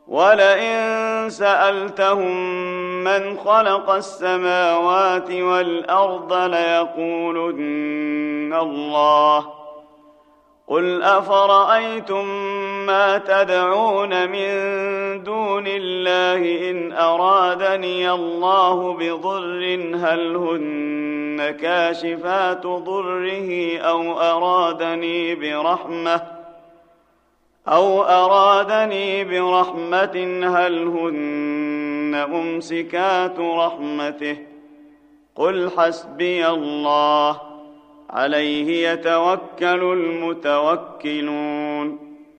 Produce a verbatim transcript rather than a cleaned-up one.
ولئن سألتهم من خلق السماوات والأرض ليقولن الله. قل أفرأيتم ما تدعون من دون الله إن أرادني الله بضر هل هن كاشفات ضره أو أرادني برحمة أو أرادني برحمة هل هن ممسكات رحمته. قل حسبي الله عليه يتوكل المتوكلون.